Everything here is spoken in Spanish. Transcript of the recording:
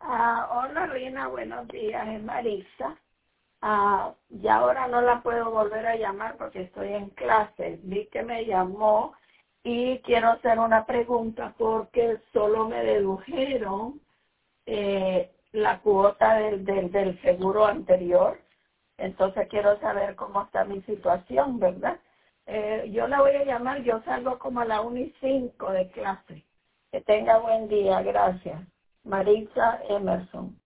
Hola Rina, buenos días, es Marisa. Ya ahora no la puedo volver a llamar porque estoy en clase. Vi que me llamó y quiero hacer una pregunta porque solo me dedujeron la cuota del seguro anterior. Entonces quiero saber cómo está mi situación, ¿verdad? Yo la voy a llamar, yo salgo como a la 1:05 de clase. Que tenga buen día, gracias. Marisa Emerson.